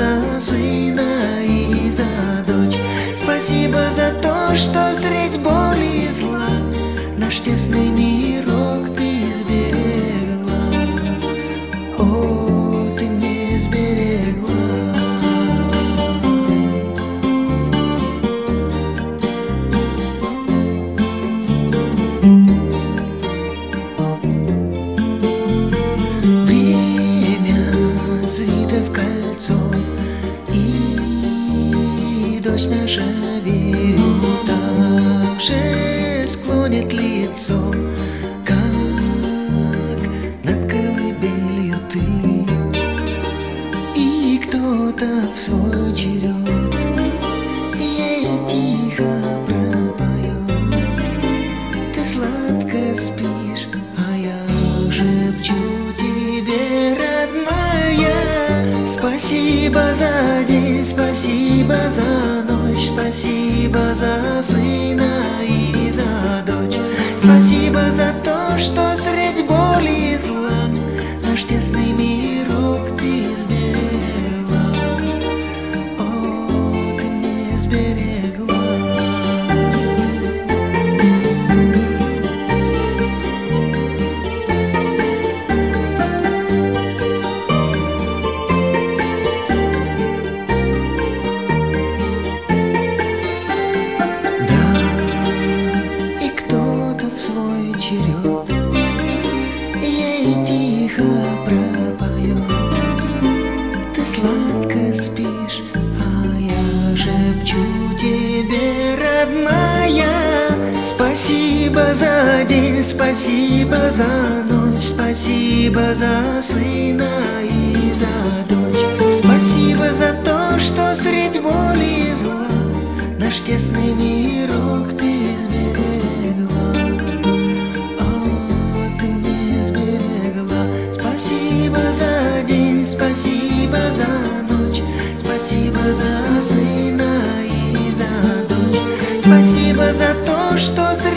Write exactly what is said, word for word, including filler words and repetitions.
за сына и за дочь. Спасибо за то, что средь боли и зла наш тесный мирок ты сберегла. О, ты мне сберегла. В кольцо, и дочь наша, верю, так же склонит лицо, как над колыбелью ты. И кто-то в свой черед ей тихо пропоет: ты сладко спишь, а я шепчу тебе, родная. Спасибо за день, спасибо за ночь, спасибо за сына и за дочь. Спасибо за то, что средь боли и зла наш тесный мирок ты сберегла. О, ты мне сберегла. Ей тихо пропоет: ты сладко спишь, а я шепчу тебе, родная. Спасибо за день, спасибо за ночь, спасибо за сына и за дочь. Спасибо за то, что средь боли и зла наш тесный мирок ты сберегла. Спасибо за день, спасибо за ночь, спасибо за сына и за дочь. Спасибо за то, что